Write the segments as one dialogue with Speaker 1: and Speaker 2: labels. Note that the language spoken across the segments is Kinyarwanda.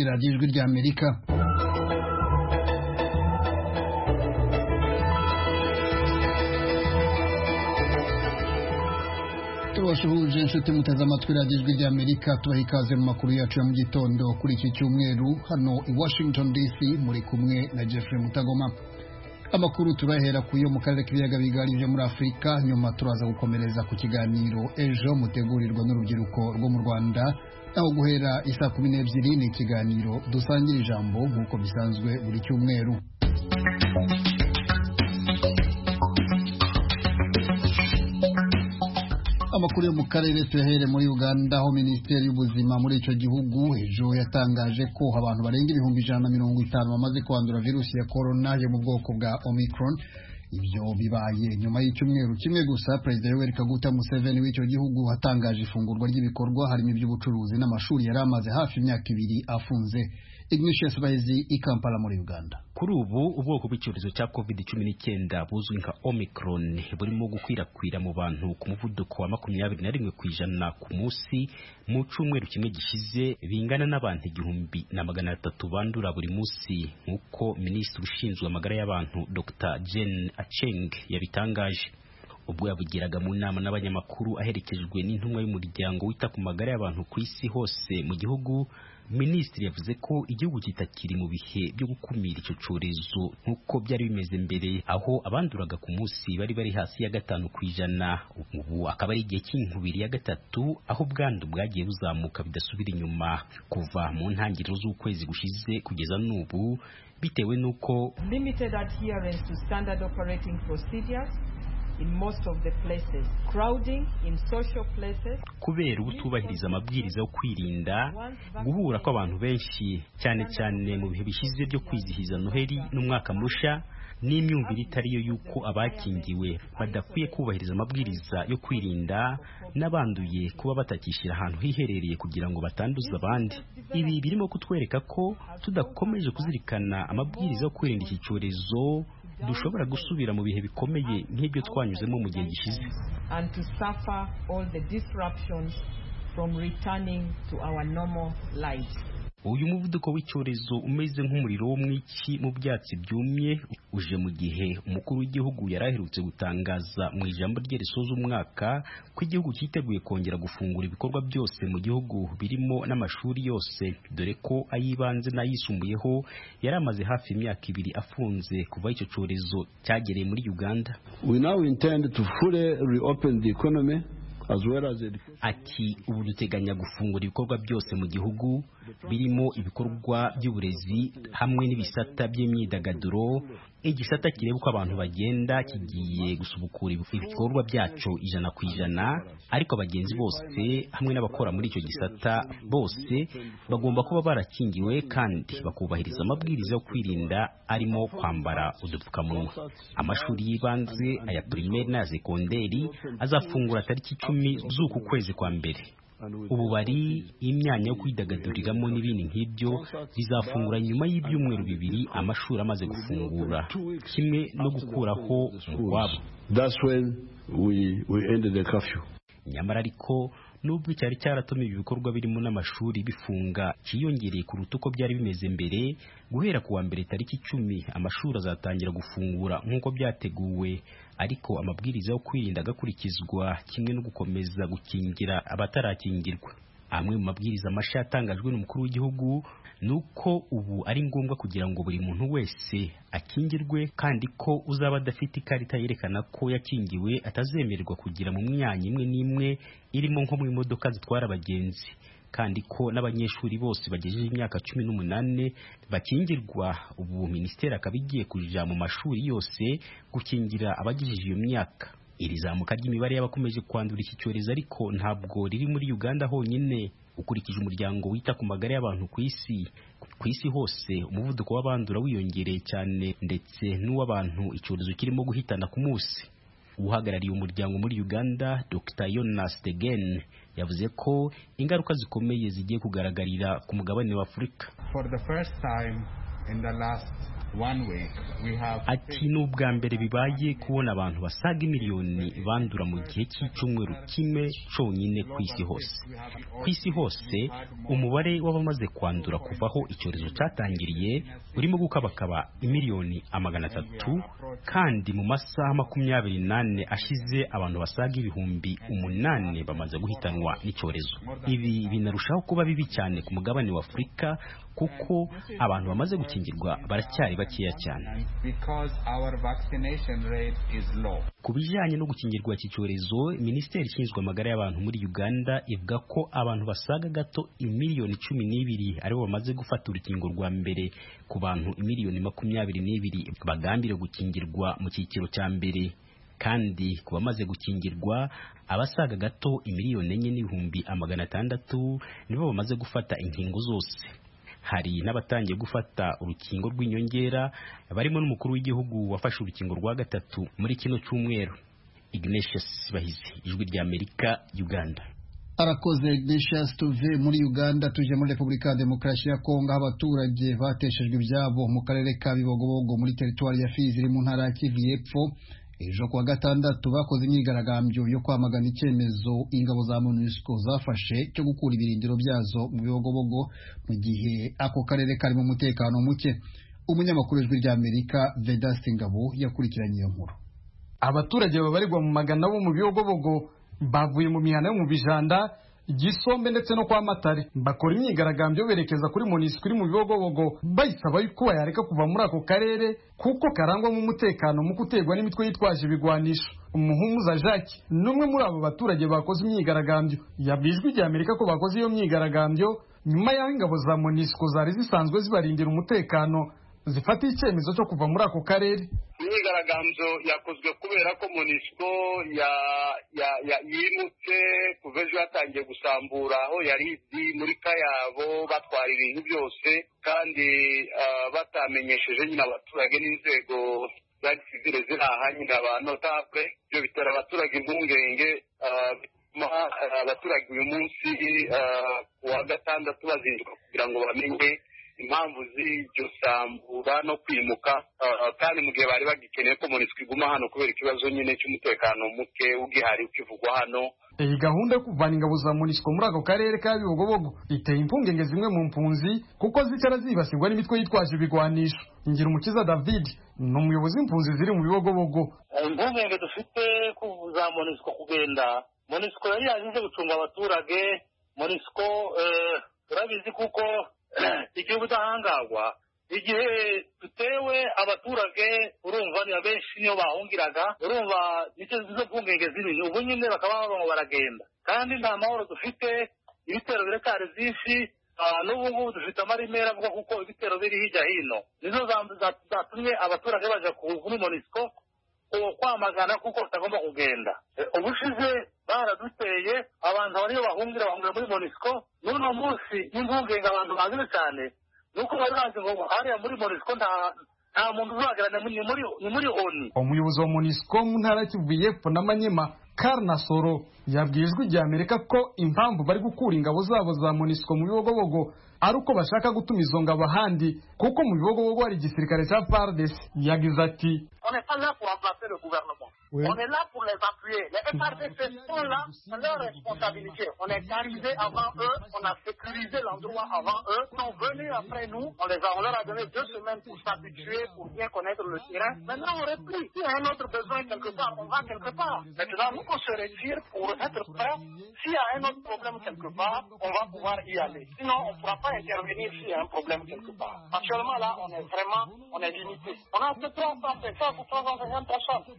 Speaker 1: ni radiyo ijwi ry'Amerika. Tubashuhuje inshuti muteze amatwi radiyo ijwi ry'Amerika, tubaha ikaze mu makuru yacu ya mu gitondo kuri iki cyumweru hano i Washington DC, muri kumwe na Jeffrey Mutagoma. Amakuru turahera ku yo mu karere k'ibiyaga bigari byo muri Afurika, nyuma turaza gukomereza ku kiganiro ejo mutegurirwa n'urubyiruko rwo mu Rwanda, aho guhera isa 12 ni ikiganiro dusangira ijambo nk'uko bisanzwe buri cyumweru. Amakuru yo mu karere tuyahere muri Uganda, aho Minisiteri y'Ubuzima muri icyo gihugu ejo yatangaje ko abantu barenga 150 bamaze kwandura virusi ya corona yo mu bwoko bwa Omicron. Ibyo bibaye nyuma y'icyumweru kimwe gusa Perezida Yoweri Kaguta Museveni w'icyo gihugu hatangaje ifungurwa ry'ibikorwa harimo iby'ubucuruzi n'amashuri yari amaze hafi imyaka 2 afunze. Ignatius Bahizi i Kampala muri Uganda.
Speaker 2: Kuri ubu ubwoko bw'icyorezo cya COVID-19 buzwi nka Omicron burimo gukwirakwira mu bantu ku muvuduko wa 21% ku munsi. Mu cyumweru kimwe gishize bingana n'abantu 1,300 bandura buri munsi, nk'uko Minisitiri ushinzwe amagara y'abantu Dr. Jane Acheng yabitangaje ubwo yavugiraga mu nama n'abanyamakuru aherekejwe n'intumwa y'umuryango wita ku magara y'abantu ku isi hose mu gihugu. Minisitiri yavuze ko igihugu kitakiri mu bihe byo gukumira icyo cyorezo nk'uko byari bimeze mbere, aho abanduraga ku munsi bari hasi ya 5%. Ubu akaba ari igihe cy'inkubiri ya gatatu aho ubwandu bwagiye buzamuka bidasubira inyuma kuva mu ntangiriro z'ukwezi gushize kugeza n'ubu, bitewe n'uko
Speaker 3: limited adherence to standard operating procedures in most of the places, crowding in social places,
Speaker 2: kubera ubutubahiriza amabwiriza yo kwirinda guhura kw'abantu benshi, cyane cyane mu bihe bishize byo kwizihiza Noheli n'umwaka musha, n'imyumvire itariyo yuko abakingiwe badakwiye kubahiriza amabwiriza yo kwirinda, n'abanduye kuba batakishira ahantu hiherereye kugira ngo batanduza abandi. Ibi birimo kutwereka ko tudakomeje kuzirikana amabwiriza yo kwirinda iki cyorezo dushobora gusubira mu bihe bikomeye nk'ibyo twanyuzemo mu gihe gishize,
Speaker 3: and to suffer all the disruptions from returning to our normal lives.
Speaker 2: Uyu muvuduko w'icyorezo umeze nk'umuriro wo mwiki mu byatsi byumye uje mu gihe umukuru w'igihugu yaraherutse gutangaza mu ijambo rye risoza umwaka ko igihugu cyiteguye kongera gufungura ibikorwa byose mu gihugu birimo n'amashuri yose, dore ko ayibanze n'ayisumbuyeho yari amaze hafi imyaka 2 afunze kuva icyo cyorezo cyagereye muri Uganda.
Speaker 4: We now intend to fully reopen the economy.
Speaker 2: Ati ubu duteganya gufungura ibikorwa byose mu gihugu birimo ibikorwa by'uburezi hamwe n'ibisata by'imyidagaduro. Igisata kireba uko abantu bagenda kigiye gusubukura ibikorwa byacu 100%, ariko abagenzi bose hamwe n'abakora muri icyo gisata bose bagomba kuba barakingiwe kandi bakubahiriza amabwiriza yo kwirinda arimo kwambara udupfukamunwa. Amashuri y'ibanze, aya primaire na sekonderi azafungura tariki 10 z'uku kwezi kwa mbere. Ububari, imyanya yo kwidagaduriramo n'ibindi nk'ibyo bizafungura nyuma y'ibyumweru 2 amashuri amaze gufungura, kimwe no gukuraho umugwabo.
Speaker 4: That's when we ended the curfew.
Speaker 2: Nyamara ariko nubwo cyari cyaratumye ibikorwa birimo n'amashuri bifunga cyiyongereye kuruta uko byari bimeze mbere, guhera kuwa mbere tariki 10 amashuri azatangira gufungura nk'uko byateguwe, ariko amabwiriza yo kwirinda agakurikizwa kimwe no gukomeza gukingira abatarakingirwa. Amwe mu mabwiriza mashya yatangajwe n'umukuru w'igihugu nuko ubu ari ngombwa kugira ngo buri muntu wese akingirwe, kandi ko uzaba adafite ikarita yerekana ko yakingiwe atazemererwa kugira mu myanya imwe n'imwe irimo nko mu imodoka zitwara abagenzi, kandi ko n'abanyeshuri bose bagejeje imyaka 18 bakingirwa. Ubu Minisiteri akaba igiye kuja mu mashuri yose gukingira abagejeje iyo myaka. Iri zamuka ry'imibare y'abakomeje kwandura iki cyorezo ariko ntabwo riri muri Uganda honyine. Ukurikije umuryango wita ku magara y'abantu ku isi hose, umuvuduko w'abandura wiyongereye cyane ndetse n'uw'abantu icyorezo kirimo guhitana ku munsi. Uhagarariye umuryango muri Uganda, Dr. Jonas Degen, yavuze ko ingaruka zikomeye zigiye kugaragarira ku mugabane wa Afurika.
Speaker 5: For the first time in the last
Speaker 2: ati ni ubwa mbere bibaye kubona abantu basaga miliyoni bandura mu gihe cy'icyumweru kimwe cyonyine ku isi hose. Ku isi hose umubare w'abamaze kwandura kuvaho icyorezo cyatangiriye urimo gukabakaba miliyoni 300, kandi mu masaha 24 ashize abantu basaga 8,000 bamaze guhitanwa n'icyorezo. Ibi binarushaho kuba bibi cyane ku mugabane wa Afurika kuko abantu bamaze gukingirwa baracyari bakeya cyane. Ku bijyanye no gukingirwa iki cyorezo, Minisiteri ishinzwe amagara y'abantu muri Uganda ivuga ko abantu basaga gato miliyoni 12 aribo bamaze gufata urukingo rwa mbere ku bantu miliyoni 22 bagambiriye gukingirwa mu cyiciro cya mbere, kandi ku bamaze gukingirwa abasaga gato miliyoni 4,600 nibo bamaze gufata inkingo zose. Hari n'abatangiye gufata urukingo rw'inyongera barimo n'umukuru w'igihugu wafashe urukingo rwa gatatu muri kino cyumweru. Ignatius Bahizi, Ijwi rya Amerika, Uganda.
Speaker 1: Arakoze Ignatius. Tuve muri Uganda tuje muri Repubulika ya Demokarasi ya Kongo, abaturage bateshejwe ibyabo mu karere ka Bibogobogo muri teritwari ya Fizi iri mu ntara ya Kivu y'Epfo. Ejo kuwa gatandatu bakoze imyigaragambyo yo kwamagana icyemezo ingabo za MONUSCO zafashe cyo gukura ibirindiro byazo mu Bibogobogo mu gihe ako karere kari mu mutekano muke. Umunyamakuru w'Ijwi rya Amerika Vedaste Ngabo yakurikiranye iyo nkuru.
Speaker 5: Abaturage babarirwa mu magana bo mu Bibogobogo bavuye mu mihana yo mu Bijanda, Gisombe ndetse no kwa Matare bakora imyigaragambyo berekeza kuri MONUSCO iri mu Bibogobogo bayisaba yuko yareka kuva muri ako karere kuko karangwa mu mutekano mu kutegwa n'imitwe yitwaje ibigwanisho. Umuhumuza Jacques numwe muri abo baturage bakoze imyigaragambyo yabijwe rya Amerika ko bakoze iyo myigaragambyo nyuma y'aho ingabo za MONUSCO zari zisanzwe zibarindira umutekano zifata icyemezo cyo kuva muri ako karere.
Speaker 6: Imyigaragambyo yakozwe kubera ko MONUSCO yimutse kuva ejo yatangiye gusambura aho yari muri kayabo batwara ibintu byose kandi batamenyesheje nyine abaturage n'inzego za gisivile ziri aha nyine abanotable. Ibyo bitera abaturage impungenge, abaturage uyu munsi wa gatandatu bazinduka kugira ngo bamenye impamvu z'iryo sambura no kwimuka, kandi mu gihe bari bagikeneye ko MONUSCO iguma hano kubera ikibazo nyine cy'umutekano muke ugihari ukivugwa hano.
Speaker 5: Iyi gahunda yo kuvana ingabo za MONUSCO muri ako karere ka Bibogobogo iteye impungenge zimwe mu mpunzi kuko zicara zibasirwa n'imitwe yitwaje ibigwanisho. Ngirumukiza David ni umuyobozi w'impunzi ziri mu Bibogobogo.
Speaker 6: Impungenge dufite kuvuza MONUSCO kugenda, MONUSCO yari yaje gucunga abaturage. MONUSCO turabizi kuko igihugu udahangagwa igihe dutewe abaturage urumva ni abenshi niyo bahungiraga, urumva nicyo zizo mpungenge zibiri. Ubu nyine bakaba baragenda kandi nta mahoro dufite, ibitero birekare byinshi. N'ubu ngubu dufite amarimera avuga kuko ibitero biri hirya hino nizo zatumye abaturage baje kuri MONUSCO kwamagana kuko batagomba kugenda. Ubushize baraduteye abantu bariyo bahungira muri MONUSCO. N'uno munsi impungenge abantu bazize cyane nuko bari bazi ngo hariya muri MONUSCO nta muntu uzagarana ni muri ONU.
Speaker 5: Umuyobozi wa MONUSCO mu ntara ya Kivu y'Epfo na Manyema Karnasoro yabwiye Ijwi rya Amerika ko impamvu bari gukura ingabo zabo za MONUSCO mu Bibogobogo ari uko bashaka gutuma izo ngabo ahandi kuko mu Bibogobogo hari igisirikare cya FARDC. Yagize ati
Speaker 6: On n'est pas là pour remplacer le gouvernement. Oui. On est là pour les appuyer. Les FARDC sont là, c'est leur responsabilité. On est arrivé avant eux, on a sécurisé l'endroit avant eux. Ils sont venus après nous, on leur a donné 2 semaines pour s'habituer, pour bien connaître le terrain. Maintenant on replie. S'il y a un autre besoin quelque part, on va quelque part. Maintenant nous on se retire pour être prêts. S'il y a un autre problème quelque part, on va pouvoir y aller. Sinon on ne pourra pas intervenir s'il y a un problème quelque part. Actuellement là, on est limité. On a que 350 ou 350 personnes.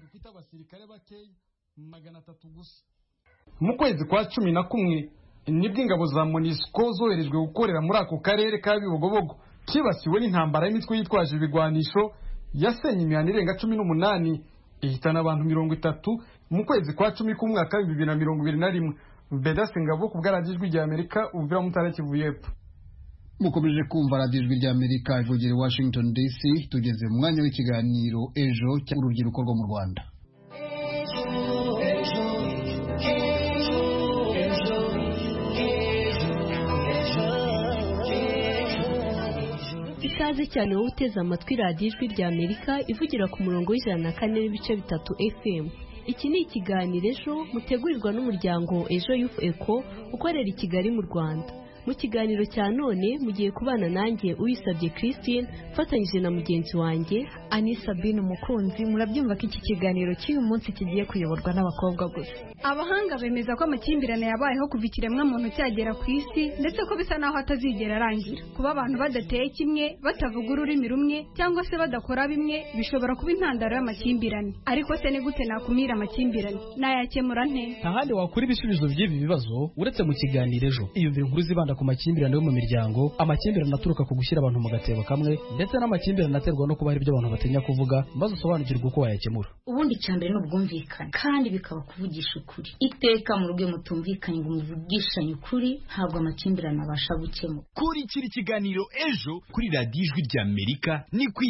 Speaker 5: Mu kwezi kwa 11 nibwo ingabo za MONUSCO zoherejwe gukorera muri ako karere ka Bibogobogo kibasiwe n'intambara y'imitwe yitwaje ibigwanisho yasenye imihanda irenga 18 ihitana abantu 30 mu kwezi kwa 10 k'umwaka wa 2021. Vedaste Ngabo ku bw'Ijwi rya Amerika uvira mu ntara ya Kivu y'Epfo.
Speaker 1: Mukomeje kumva Radio Ijwi rya Amerika ivugira i Washington DC. Tugeze mu mwanya w'ikiganiro ejo cy'urubyiruko rwo mu Rwanda.
Speaker 7: ikaze cyane wowe uteze amatwi radiyo ijwi rya Amerika ivugira ku murongo w'104.3 FM. Iki ni ikiganiro ejo mutegurirwa n'umuryango Ejo Youth Eco ukorera i Kigali mu Rwanda. Mu kiganiro cya none mugiye kubana nanjye Uyisabye Christine fatanyije na mugenzi wanjye
Speaker 8: Ani Sabine Umukunzi. Murabyumva ko iki kiganiro cy'uyu munsi kigiye kuyoborwa n'abakobwa gusa.
Speaker 9: Abahanga bemeza ko amakimbirane yabayeho kuva ikiremwa muntu cyagera ku isi ndetse ko bisa naho atazigera arangira. Kuba abantu badateye kimwe, batavuga ururimi rumwe cyangwa se badakora bimwe bishobora kuba intandaro y'amakimbirane. Ariko se ni gute nakumira amakimbirane? Nayakemura nte?
Speaker 5: Ahandi wakura ibisubizo by'ibi bibazo uretse mu kiganiro ejo. Iyumvira inkuru zibanda ku makimbirane yo mu miryango, amakimbirane aturuka ku gushyira abantu mu gatebo kamwe ndetse n'amakimbirane aterwa no kuba hari ibyo abantu batinya kuvuga, maze usobanukirwe uko wayakemura.
Speaker 10: Ubundi cyambere no ubwumvikane kandi bikaba kuvugisha ukuri. Iteka mu rugo mutumvikanye ngo muvugishanye ukuri, ntabwo amakimbirane abasha gukemura.
Speaker 11: Kurikira ikiganiro ejo kuri radiyo ijwi rya Amerika ni ku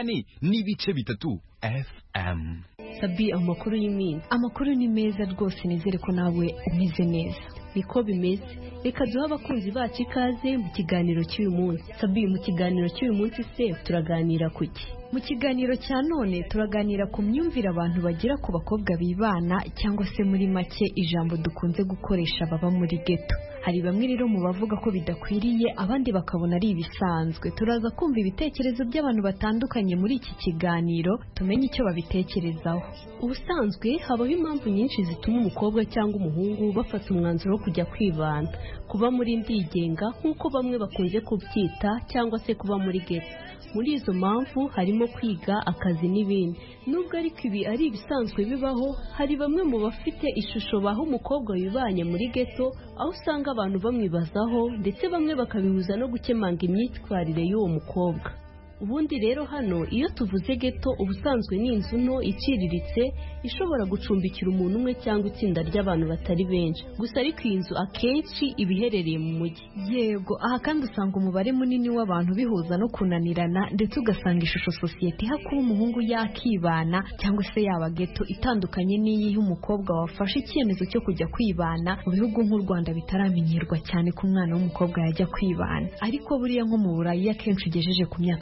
Speaker 11: 104.3 FM.
Speaker 7: Sabi, amakuru y'imini.
Speaker 8: Amakuru ni meza rwose, nizere ko nawe umeze neza.
Speaker 7: Niko bimeze. Reka duha abakunzi bacu ikaze mu kiganiro cy'uyu munsi. Sabi, mu kiganiro cy'uyu munsi se turaganira kuki?
Speaker 8: Mu kiganiro cya none turaganira ku myumvire abantu bagira ku bakobwa bibana, cyangwa se muri make ijambo dukunze gukoresha baba muri ghetto. Hari bamwe rero mu bavuga ko bidakwiriye, abandi bakabona ari ibisanzwe. Turaza kumva ibitekerezo by'abantu batandukanye muri iki kiganiro, tumenye icyo babitekerezaho. Ubusanzwe habaho impamvu nyinshi zituma umukobwa cyangwa umuhungu bafata umwanzuro wo kujya kwibana, kuba muri ndigenga nk'uko bamwe bakunze kubyita, cyangwa se kuba muri ghetto. Muri izo mpamvu harimo kwiga, akazi n'ibindi. Nubwo ariko ibi ari ibisanzwe bibaho, hari bamwe mu bafite ishusho baho umukobwa wibanye muri ghetto, aho usanga abantu bamwibazaho ndetse bamwe bakabihuza no gukemanga imyitwarire y'uwo mukobwa. Ubundi rero hano iyo tuvuze ghetto ubusanzwe ni inzu nto iciriritse ishobora gucumbikira umuntu umwe cyangwa itsinda ry'abantu batari benshi. Gusa ariko iyi nzu akenshi iba iherereye mu mujyi. Yego, aha kandi usanga umubare munini w'abantu bihuza no kunanirana, ndetse ugasanga ishusho sosiyete iha kuba umuhungu yakibana cyangwa se yaba ghetto itandukanye n'iyihe umukobwa wafashe icyemezo cyo kujya kwibana. Mu bihugu nk'u Rwanda bitaramenyerwa cyane ko umwana w'umukobwa yajya kwibana, ariko buriya nko mu Burayi akenshi ugejeje ku myaka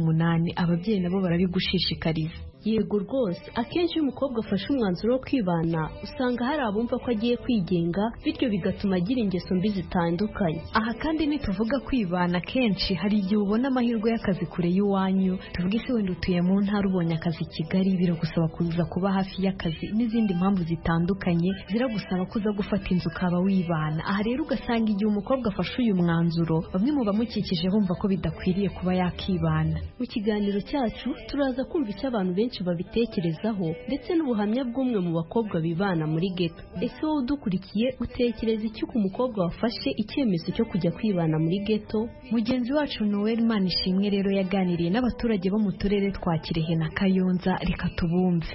Speaker 8: 18 ababyeyi nabo barabigushishikariza. Yego rwose, akenshi iyo umukobwa afashe umwanzuro wo kwibana usanga hari abumva ko agiye kwigenga, bityo bigatuma agira ingeso mbi zitandukanye. Aha kandi nituvuga kwibana, kenshi hari igihe ubona amahirwe y'akazi kure y'iwanyu. Tuvuge se wenda utuye mu ntara ubonye akazi i Kigali, biragusaba kuza kuba hafi y'akazi n'izindi mpamvu zitandukanye ziragusaba kuza gufata inzu ukaba wibana. Aha rero ugasanga igihe umukobwa afashe uyu mwanzuro, bamwe mu bamukikije bumva ko bidakwiriye kuba yakibana.
Speaker 7: Mu kiganiro cyacu turaza kumva icyo abantu benshi babitekerezaho ndetse n'ubuhamya bw'umwe mu bakobwa bibana muri ghetto. Ese wowe udukurikiye utekereza iki ku mukobwa wafashe icyemezo cyo kujya kwibana muri ghetto?
Speaker 8: Mugenzi wacu Noel Manishimwe rero yaganiriye n'abaturage bo mu turere twa Kirehe na Kayonza. Reka tubumve.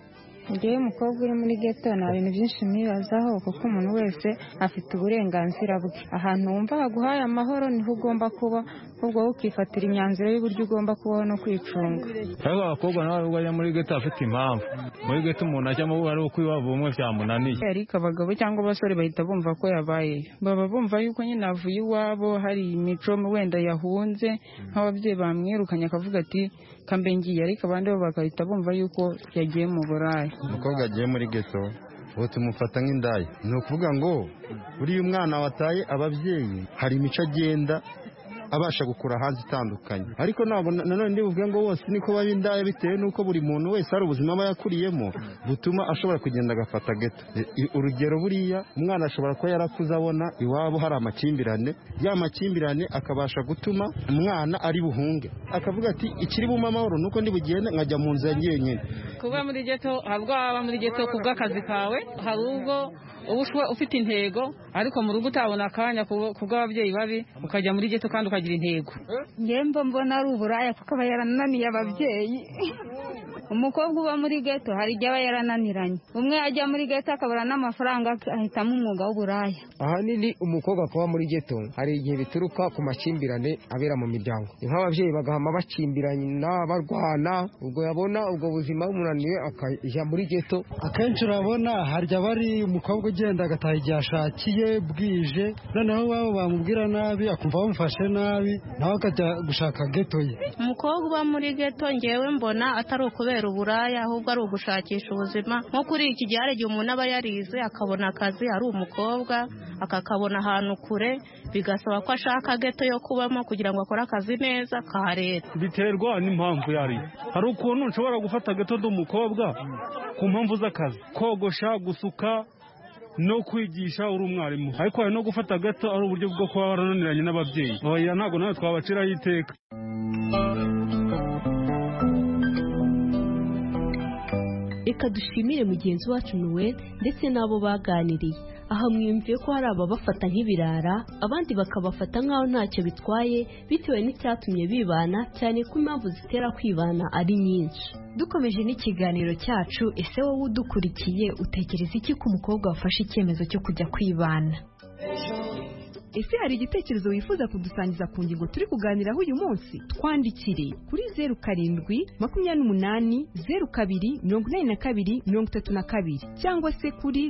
Speaker 12: Ngewe umukobwa uri muri ghetto nta bintu byinshi mwibazaho, kuko umuntu wese afite uburenganzira bwe. Ahantu wumva haguhaye amahoro niho ugomba kuba, ubwo wowe ukifatira imyanzuro y'uburyo ugomba kubaho no kwicunga.
Speaker 13: Kandi abakobwa nabo bajya muri ghetto afite impamvu. Muri ghetto umuntu ajyamo ari uko iwabo umwe byamunaniye.
Speaker 12: Ariko abagabo cyangwa abasore bahita bumva ko yabaye, baba bumva yuko nyine avuye iwabo, hari imico wenda yahunze, nk'ababyeyi bamwirukanye akavuga ati kambe ngiye, ariko abandi bo bakahita bumva yuko yagiye mu burayi.
Speaker 14: Umukobwa agiye muri ghetto ubu tumufata nk'indaya. Ni ukuvuga ngo buriya umwana wataye ababyeyi hari imico agenda abasha gukura hanze itandukanye, ariko nanone ndibuvuge ngo bose niko baba indaya, bitewe n'uko buri muntu wese hari ubuzima aba yakuriyemo butuma ashobora kugenda agafata ghetto. Urugero, buriya umwana ashobora kuba yarakuze abona iwabo hari amakimbirane, ya makimbirane akabasha gutuma umwana ari buhunge, akavuga ati ikiri buma amahoro nuko ndi bugende nkajya mu nzu yanjye nyine.
Speaker 12: Kuba muri ghetto, habwo aba muri ghetto kubw'akazi kawe, hari ubwo uba ufite intego ariko mu rugo utabona akanya kubw'ababyeyi babi ukajya muri ghetto kandi ukagira intego.
Speaker 9: Ngembo mbona ari uburaya kuko aba yarananiye ababyeyi. Umukobwa uba muri ghetto hari igihe aba yarananiranye, umwe ajya muri ghetto akabura n'amafaranga ahitamo umwuga w'uburaya.
Speaker 15: Ahanini umukobwa kuba muri ghetto hari igihe bituruka ku makimbirane abera mu miryango, nk'ababyeyi bagahama bakimbirana barwana, ubwo yabona ubwo buzima bumunaniye akajya muri ghetto.
Speaker 16: Akenshi urabona harya bari umukobwa agenda agataha igihe ashakiye bwije, noneho wabo bamubwira nabi akumva bamufashe nabi nawe akajya gushaka geto ye.
Speaker 17: Umukobwa uba muri geto ngewe mbona atari ukubera uburaya, ahubwo ari ugushakisha ubuzima. Nko kuri iki gihe hari igihe umuntu aba yarize akabona akazi ari umukobwa akakabona ahantu kure, bigasaba ko ashaka geto yo kubamo kugira ngo akore akazi neza ka leta.
Speaker 13: Biterwa n'impamvu yari. Hari ukuntu nshobora gufata geto d'umukobwa ku mpamvu z'akazi, kogosha, gusuka no kwigisha uri umwarimu, ariko hari no gufata geto ari uburyo bwo kuba warananiranye n'ababyeyi. Oya, ntabwo nawe twabaciraho iteka.
Speaker 7: Reka dushimire mugenzi wacu Noel ndetse n'abo baganiriye. Aha mwiyumviye ko hari ababafata nk'ibirara, abandi bakabafata nk'aho ntacyo bitwaye bitewe n'icyatumye bibana, cyane ko impamvu zitera kwibana ari nyinshi.
Speaker 8: Dukomeje n'ikiganiro cyacu, ese wowe udukurikiye utekereza iki ku mukobwa wafashe icyemezo cyo kujya kwibana?
Speaker 18: Ese hari igitekerezo wifuza kudusangiza ku ngingo turi kuganiraho uyu munsi? Twandikire kuri 0728028232 cyangwa se kuri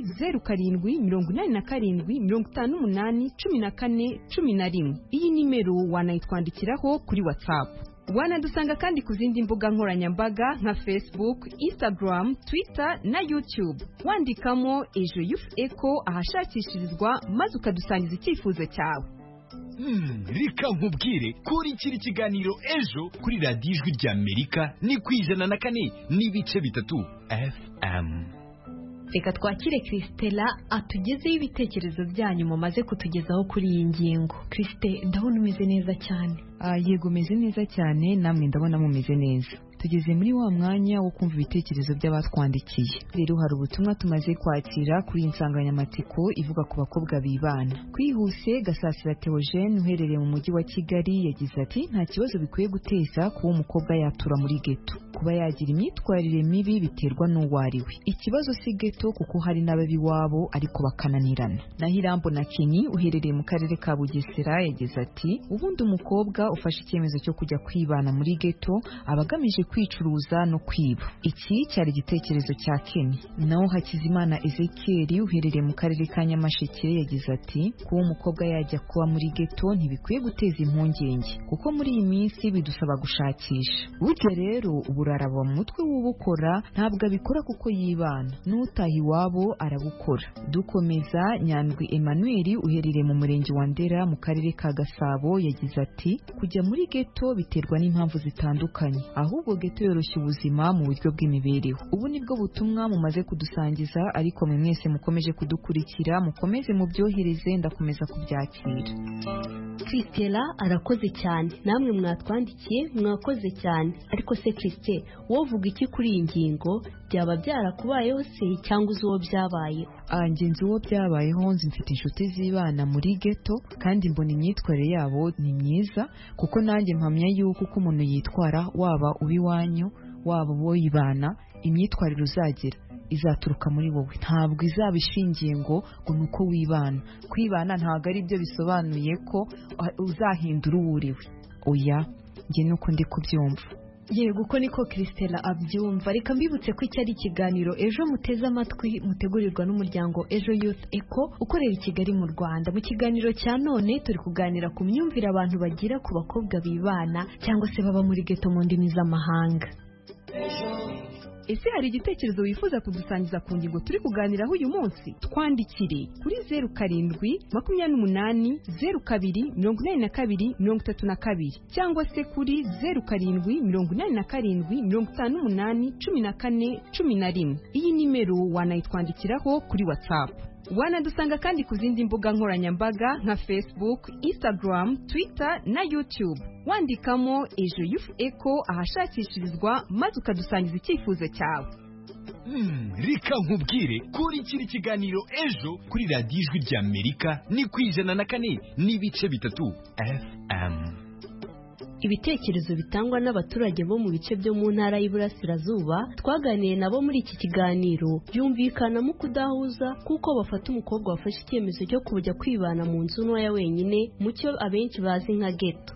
Speaker 18: 0787581411. Iyi nimero wanayitwandikiraho kuri WhatsApp. Wanadusanga kandi ku zindi mbuga nkoranyambaga nka Facebook, Instagram, Twitter na YouTube. Wandikamo Ejo Youth Echo ahashakishirizwa maze ukadusangiza icyifuzo cyawe.
Speaker 11: Reka nkubwire kuri kiri kiganiro Ejo kuri Radio Ijwi ry'Amerika ni ku 104.3 FM.
Speaker 8: Reka twakire Christella atugezeho ibitekerezo byanyu mumaze kutugezaho kuri iyi ngingo. Christe, ndabona umeze neza cyane.
Speaker 19: Yego, meze neza cyane, namwe ndabona mumeze neza. Tugeze muri wa mwanya wo kumva ibitekerezo by'abatwandikiye. Rero hari ubutumwa tumaze kwakira kuri insanganyamatsiko ivuga ku bakobwa bibana. Kwihuse Gasasira Theogene uherereye mu mujyi wa Kigali yagize ati nta kibazo bikwiye guteza kuba umukobwa yatura muri geto. Kuba yagira imyitwarire mibi biterwa n'uwo ari we. Ikibazo si geto kuko hari n'ababi wabo ariko bakananirana. Nahirambo na Kenyi uherereye mu karere ka Bugesera yagize ati ubundi umukobwa ufashe icyemezo cyo kujya kwibana muri geto abagamije kwicuruza no kwiba. Iki cyari igitekerezo cya Kenny. Naho Hakizimana Ezekiel uherereye mu karere ka Nyamasheke yagize ati kuba umukobwa yajya kuba muri geto ntibikwiye guteza impungenge kuko muri iyi minsi bidusaba gushakisha. Burya rero uburara mu mutwe w'ubukora ntabwo abikora kuko yibana, n'utaha iwabo arabukora. Dukomeza, Nyandwi Emmanuel uherereye mu murenge wa Ndera mu karere ka Gasabo yagize ati kujya muri geto biterwa n'impamvu zitandukanye, ahubwo geto yoroshya ubuzima mu buryo bw'imibereho. Ubu nibwo butumwa mumaze kudusangiza, ariko mwe mwese mukomeje kudukurikira mukomeze mubyohereze, ndakomeza kubyakira.
Speaker 7: Christella arakoze cyane, namwe mwatwandikiye mwakoze cyane. Ariko se Christe, wowe uvuga iki kuri iyi ngingo? Byaba byarakubayeho se cyangwa uzi uwo byabayeho?
Speaker 19: Ngenzi uwo byabayeho, nzi mfite inshuti zibana muri geto kandi mbona imyitwarire yabo ni myiza, kuko nanjye mpamya yuko uko umuntu yitwara waba ubiwanyu waba woyibana, imyitwarire uzagira izaturuka muri wowe, ntabwo izaba ishingiye ngo nuko wibana. Kwibana ntabwo ari byo bisobanuye ko uzahindura uwo uriwe. Oya, njye nuko ndi kubyumva.
Speaker 8: Yego, uko niko Christella abyumva. Reka mbibutse ko iki ari ikiganiro Ejo muteze amatwi mutegurirwa n'umuryango Ejo Youth Echo ukorera i Kigali mu Rwanda. Mu kiganiro cya none turi kuganira ku myumvire abantu bagira ku bakobwa bibana cyangwa se baba muri geto mu ndimi z'amahanga.
Speaker 18: Ese hari igitekerezo wifuza kudusangiza ku ngingo turi kuganiraho uyu munsi? Twandikire kuri 0728028232 cyangwa se kuri 0787581411. Iyi nimero wanayitwandikiraho kuri WhatsApp. Wanadusanga kandi ku zindi mbuga nkoranyambaga nka Facebook, Instagram, Twitter na YouTube. Wandikamo Ejo Youth Echo ahashakishirizwa maze ukadusangiza icyifuzo cyawe.
Speaker 11: Reka nkubwire kuri kiri kiganiro Ejo kuri Radio Ijwi ry'Amerika ni ku 104.3 FM.
Speaker 7: Ibitekerezo bitangwa n'abaturage bo mu bice byo mu ntara y'Iburasirazuba twaganiye nabo muri iki kiganiro byumvikanamo kudahuza kuko bafata umukobwa wafashe icyemezo cyo kujya kwibana mu nzu ntoya wenyine mu cyo abenshi bazi nka geto.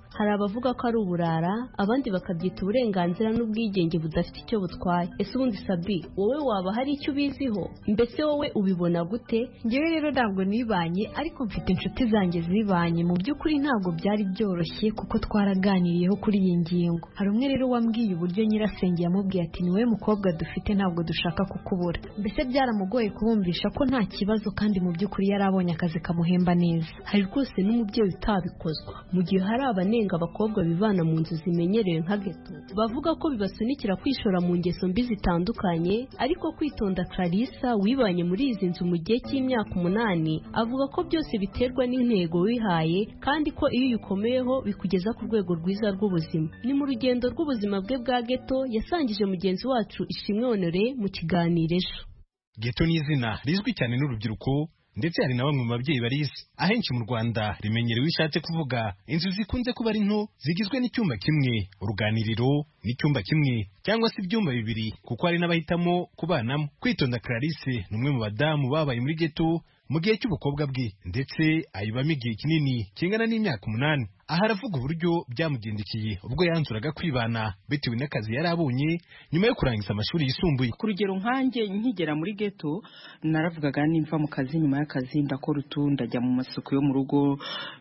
Speaker 7: hari abavuga ko ari uburara abandi bakabyita uburenganzira n'ubwigenge budafite icyo butwaye. Ese ubundi Sabi, wowe waba hari icyo ubiziho? Mbese wowe ubibona gute?
Speaker 8: Njyewe rero ntabwo nibanye, ariko mfite inshuti zanjye zibanye. Mu by'ukuri ntabwo byari byoroshye kuko twaraganiriyeho kuri iyi ngingo. Hari umwe rero wambwiye uburyo nyirasenge yamubwiye ati niwe mukobwa dufite, ntabwo dushaka kukubura. Mbese byaramugoye kubumvisha ko nta kibazo, kandi mu by'ukuri yari abonye akazi kamuhemba neza.
Speaker 7: Hari rwose n'umubyeyi utabikozwa. Mu gihe hari abanenga abakobwa bibana mu nzu zimenyerewe nka ghetto, bavuga ko bibasunikira kwishora mu ngeso mbi zitandukanye. Ariko Kwitonda Clarissa wibanye muri izi nzu mu gihe cy'imyaka 8 avuga ko byose biterwa n'intego wihaye, kandi ko iyo uyikomeyeho bikugeza ku rwego rwiza rw'ubuzima. Ni mu rugendo rw'ubuzima bwe bwa ghetto yasangije mugenzi wacu Ishimwe Honore mu kiganiro ejo.
Speaker 20: Ghetto ni izina rizwi cyane n'urubyiruko, ndetse hari na bamwe mu babyeyi barizi. Ahenshi mu Rwanda rimenyerewe ishatse kuvuga inzu zikunze kuba ari nto, zigizwe n'icyumba kimwe, uruganiriro n'icyumba kimwe, cyangwa se ibyumba bibiri, kuko hari n'abahitamo kubanamo. Kwitonda Clarisse ni umwe mu badamu babaye muri ghetto mu gihe cy'ubukobwa bwe, ndetse ayibamo igihe kinini kingana n'imyaka 8. Aha aravuga uburyo byamugendekeye ubwo yanzuraga kwibana bitewe n'akazi yari abonye nyuma yo kurangiza amashuri yisumbuye.
Speaker 12: Ku rugero nkanjye nkigera muri ghetto, naravugaga nimva mu kazi, nyuma y'akazi ndakora utu, ndajya mu masuku yo mu rugo.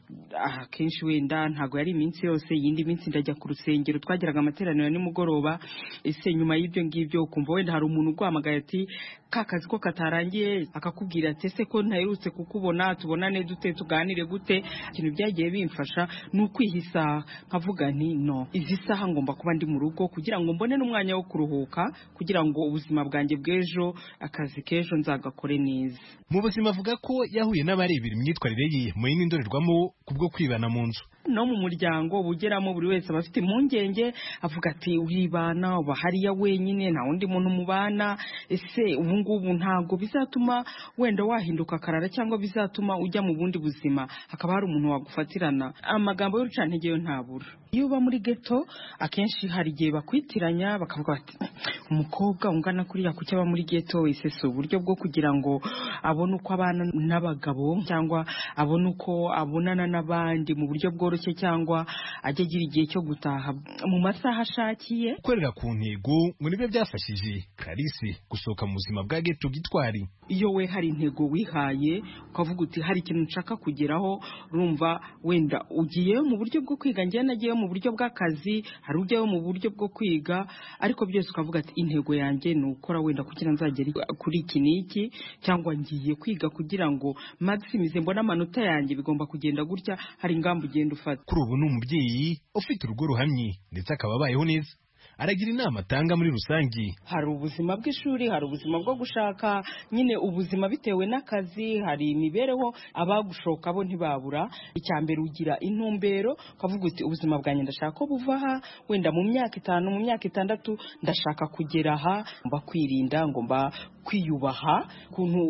Speaker 12: Akenshi wenda ntago yari iminsi yose, yindi minsi ndajya ku rusengero, twagiraga amateraniro ya nimugoroba. Ese nyuma y'ibyo ngibyo ukumva wenda hari umuntu ugwamagaye ati ka kazi ko katarangiye, akakubwira ati ese ko ntaherutse kukubona, tubonane dute, tuganire gute. Ikintu byagiye bimfasha n'ukwihisa, nkavuga nti no, izi saha ngomba kuba ndi mu rugo kugira ngo mbone n'umwanya wo kuruhuka, kugira ngo ubuzima bwanjye bw'ejo, akazi k'ejo nzagakore neza.
Speaker 20: Mu buzima avuga ko yahuye n'abarebera imyitwarire ye mu yindi ndorerwamo kubwo kwibana mu nzu.
Speaker 12: No mu muryango bugeramo buri wese aba afite impungenge, avuga ati uribana, uba hariya wenyine, nta wundi muntu mubana. Ese ubu ngubu ntabwo bizatuma wenda wahinduka akarara, cyangwa bizatuma ujya mu bundi buzima hakaba hari umuntu wagufatirana. Amagambo y'urucantege yo ntabura. Iyo uba muri ghetto akenshi hari igihe bakwitiranya, bakavuga bati umukobwa ungana kuriya kuki aba muri ghetto. Ese si uburyo bwo kugira ngo abone uko abana n'abagabo, cyangwa abone uko abonana n'abandi mu buryo bworoshye, cyangwa ajya agira igihe cyo gutaha mu masaha ashakiye.
Speaker 20: Gukorera ku ntego ngo nibyo byafashije Clarisse gusohoka mu buzima bwa ghetto gitwari.
Speaker 12: Iyo we hari intego wihaye, ukavuga uti hari ikintu nshaka kugeraho, urumva wenda ugiye mu buryo bwo kwiga, njye nagiye mu buryo bw'akazi, hari ujyayo mu buryo bwo kwiga, ariko byose ukavuga ati intego yanjye ni ukora wenda kugira nzagere kuri iki n'iki, cyangwa ngiye kwiga kugira ngo maximize mbona amanota yanjye, bigomba kugenda gutya, hari ingamba ugenda ufata.
Speaker 20: Kuri ubu ni umubyeyi ufite urugo ruhamye, ndetse akaba abayeho neza. Aragira inama atanga muri rusange.
Speaker 12: Hari ubuzima bw'ishuri, hari ubuzima bwo gushaka, nyine ubuzima bitewe n'akazi, hari imibereho. Abagushoka bo ntibabura. Icyambere ugira intumbero, ukavuga uti ubuzima bwanjye ndashaka ko buva aha, wenda mu myaka 5, mu myaka 6 ndashaka kugera aha. Ngomba kwirinda, ngomba kwiyubaha. Kuntu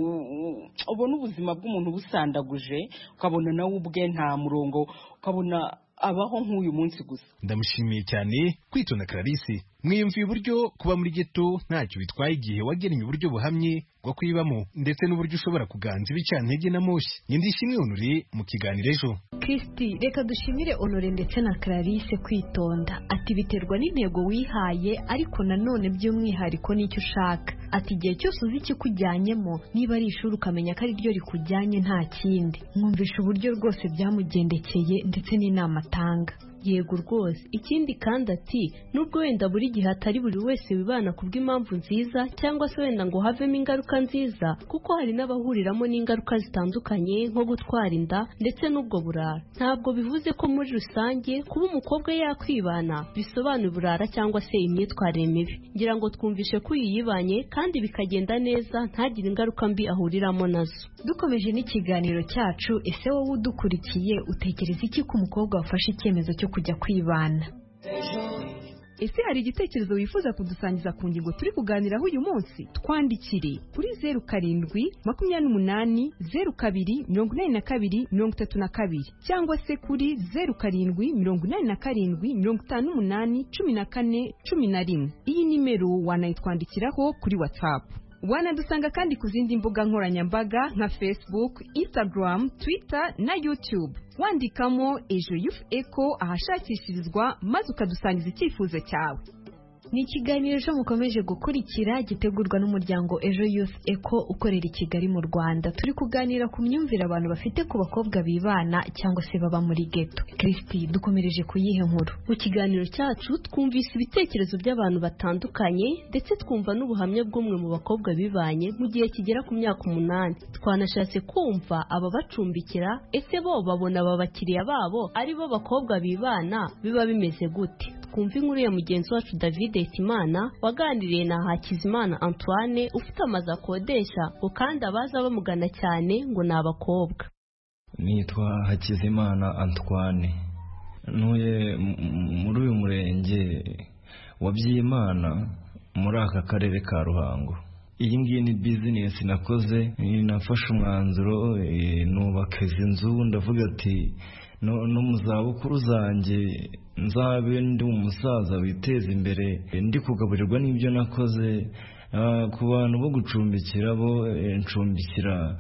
Speaker 12: ubona ubuzima bw'umuntu busandaguje, ukabona nawe ubwe nta murongo, ukabona abaho nk'uyu munsi gusa.
Speaker 20: Ndamushimiye cyane Kwitonda Clarisse. Mwiyumviye uburyo kuba muri ghetto ntacyo bitwaye igihe wagennye uburyo buhamye bwo kwibamo, ndetse n'uburyo ushobora kuganza ibicantege na moshi. Ishimwe Honore mu kiganiro ejo.
Speaker 8: Kristi, reka dushimire Honore ndetse na Clarisse Kwitonda. Ati biterwa n'intego wihaye, ariko nanone by'umwihariko n'icyo ushaka. Ati igihe cyose uzi icyo kujyanyemo, niba ari ishuri ukamenya ko ari ryo rikujyanye nta kindi. Mwumvisha uburyo rwose byamugendekeye ndetse n'inama atanga.
Speaker 7: Yego rwose. Ikindi kandi ati nubwo wenda buri gihe atari buri wese wibana kubw'impamvu nziza, cyangwa se wenda ngo havemo ingaruka nziza, kuko hari n'abahuriramo n'ingaruka zitandukanye nko gutwara inda ndetse n'ubwo burara. Ntabwo bivuze ko muri rusange kuba umukobwa yakwibana bisobanura uburara cyangwa se imyitwarire mibi. Ngira ngo twumvishe ko yibanye kandi bikagenda neza, ntagire ingaruka mbi ahuriramo nazo.
Speaker 8: Dukomeje n'ikiganiro cyacu, ese wowe udukurikiye utekereza iki ku mukobwa wafashe icyemezo cyo kujya kwibana?
Speaker 18: Ese hari igitekerezo wifuza kudusangiza ku ngingo turi kuganiraho uyu munsi? Twandikire kuri 0728024232 cyangwa se kuri 0788581411. Iyi nimero wanayitwandikiraho kuri WhatsApp. Wanadusanga kandi ku zindi mbuga nkoranyambaga nka Facebook, Instagram, Twitter na YouTube. wandikamo ejo youth eco ahashakishirizwa maze ukadusangiza icyifuzo cyawe.
Speaker 8: Ni ikiganiro ejo mukomeje gukurikira gitegurwa n'umuryango Ejo Youth Eco ukorera i Kigali mu Rwanda. Turi kuganira ku myumvire abantu bafite ku bakobwa bibana cyangwa se baba muri ghetto. Kristi, dukomereje kuyihe nkuru.
Speaker 7: Mu kiganiro cyacu twumvise ibitekerezo by'abantu batandukanye ndetse twumva n'ubuhamya bw'umwe mu bakobwa bibanye mu gihe kigera ku myaka 8. Twanashatse kumva aba bacumbikira ese bo babona aba bakiriya babo ari bo bakobwa bibana biba bimeze gute. Twumva inkuru ya mugenzi wacu David Hitimana waganiriye na Hakizimana Antoine ufite amazu akodesha kandi abaza bamugana cyane ngo ni abakobwa.
Speaker 21: Nitwa Hakizimana Antoine, ntuye muri uyu murenge wa Byimana muri aka karere ka Ruhango. Iyi ngiyi ni business nakoze, nafashe umwanzuro nubaka inzu, ndavuga ati no mu zabukuru zanjye nzabe ndi umusaza witeza imbere, ndi kugaburirwa n'ibyo nakoze. Ku bantu bo gucumbikira bo ncumbikira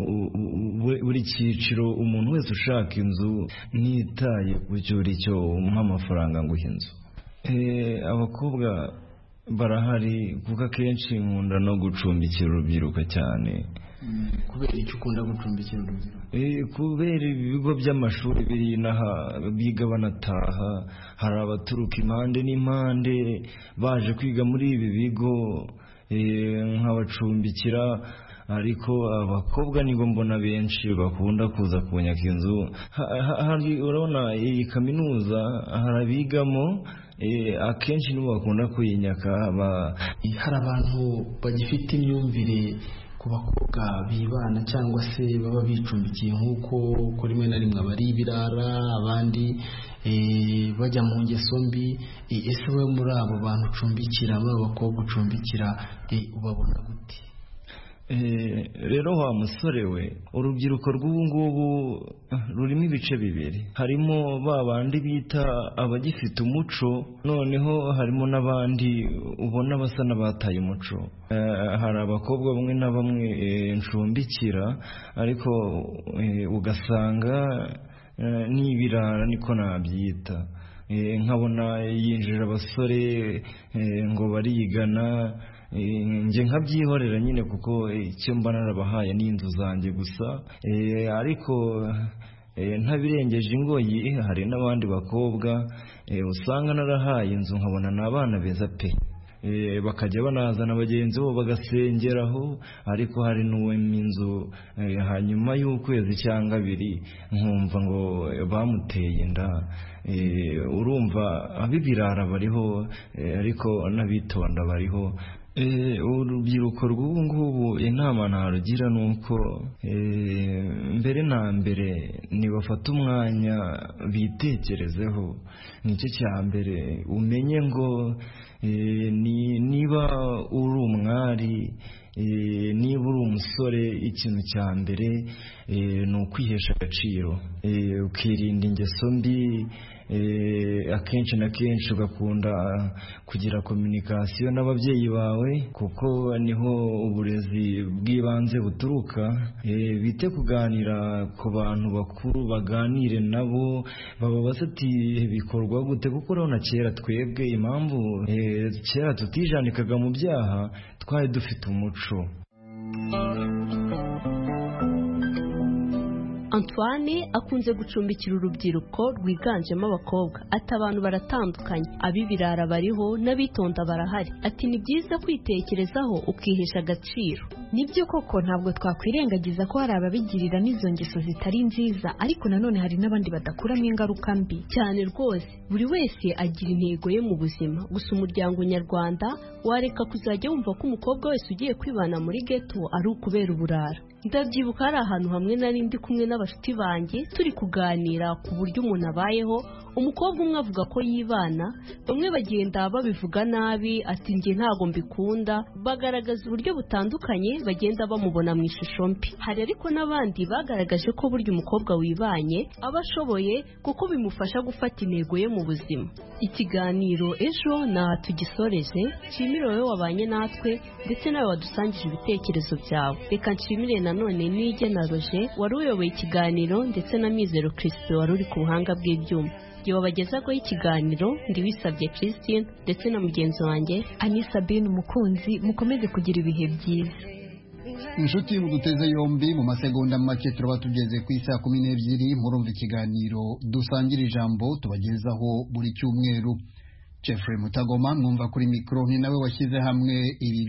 Speaker 21: buri cyiciro, umuntu wese ushaka inzu nitaye ku cyuri cyo umpa amafaranga nguha inzu. Abakobwa barahari kuko akenshi nkunda no gucumbikira urubyiruko cyane.
Speaker 22: Kubera icyo ukunda gucumbikira urubyiruko?
Speaker 21: Kubera ibigo by'amashuri biri naha biga banataha, hari abaturuka impande n'impande baje kwiga muri ibi bigo nk'abacumbikira, ariko abakobwa nibo mbona benshi bakunda kuza kunyaka inzu. Urabona iyi kaminuza harabigamo akenshi nibo bakunda kuyinyaka.
Speaker 22: Hari abantu bagifite imyumvire ku bakobwa bibana cyangwa se baba bicumbikiye nk'uko rimwe na rimwe abari ibirara, abandi bajya mu ngeso mbi. Ese we muri abo bantu ucumbikira, muri abo bakobwa ucumbikira, ubabona gute?
Speaker 21: Rero wa musore we, urubyiruko rw'ubu ngubu rurimo ibice bibiri. Harimo ba bandi bita abagifite umuco, noneho harimo n'abandi ubona basa n'abataye umuco. Hari abakobwa bamwe na bamwe ncumbikira, ariko ugasanga n'ibirara niko nabyita. Nkabona yinjira abasore ngo barigana, nje nkabyihorera nyine kuko icyo mba narabahaye ni inzu zanjye gusa. Ariko ntabirengeje ingoyi, hari n'abandi bakobwa usanga narahaye inzu nkabona ni abana beza pe, bakajya banazana bagenzi bo bagasengeraho, ariko hari n'uwema inzu hanyuma y'ukwezi cyangwa abiri nkumva ngo bamuteye inda. Urumva abibirara bariho, ariko n'abitonda bariho. Urubyiruko rw'ubu ngubu inama narugira nuko mbere na mbere nibafata umwanya bitekerezeho. Nicyo cya mbere, umenye ngo niba uri umwari, niba uri umusore, ikintu cya mbere ni ukwihesha agaciro, ukirinda ingeso mbi. Akenshi na kenshi ugakunda kugira kominikasiyo n'ababyeyi bawe kuko niho uburezi bw'ibanze buturuka. Bite kuganira ku bantu bakuru, baganire nabo, bababaza ati bikorwa gute, kuko urabona kera twebwe impamvu kera tutijanikaga mu byaha, twari dufite umuco.
Speaker 7: Antoine akunze gucumbikira urubyiruko rwiganjemo abakobwa. Ati abantu baratandukanye, abibirara bariho n'abitonda barahari. Ati ni byiza kwitekerezaho ukihesha agaciro.
Speaker 8: Nibyo koko, ntabwo twakwirengagiza ko hari ababigirira n'izo ngeso zitari nziza, ariko nanone hari n'abandi badakuramo ingaruka mbi
Speaker 7: cyane rwose. Buri wese agira intego ye mu buzima, gusa umuryango nyarwanda wareka kuzajya wumva ko umukobwa wese ugiye kwibana muri ghetto ari ukubera uburara. Ndabyibuka hari ahantu hamwe nari ndi kumwe n'abashuti banjye turi kuganira ku buryo umuntu abayeho, umukobwa umwe avuga ko yibana, bamwe bagenda babivuga nabi, ati njye ntago mbikunda, bagaragaza uburyo butandukanye bagenda bamubona mu ishusho mbi. Hari ariko n'abandi bagaragaje ko burya umukobwa wibanye aba ashoboye kuko bimufasha gufata intego ye mu buzima. Ikiganiro ejo na tugisoreje. Nshimire wowe wabanye natwe ndetse nawe wadusangije ibitekerezo byawe. Reka nshimire nanone Nige na Roger wari uyoboye ikiganiro kiganiro ndetse na Mizero Crispin wari uri ku buhanga bw'ibyuma. Igihe wabagezaho ikiganiro ndi Wisabye Christine ndetse na mugenzi wanjye
Speaker 8: Anisa Ben umukunzi. Mukomeze kugira ibihe byiza.
Speaker 1: inshuti y'uduteze yombi. Mu masegonda make turaba tugeze ku isaa 12 murumva ikiganiro dusangira ijambo tubagezaho buri cyumweru. Jeffrey Mutagoma mwumva kuri mikro ni nawe washyize hamwe ibi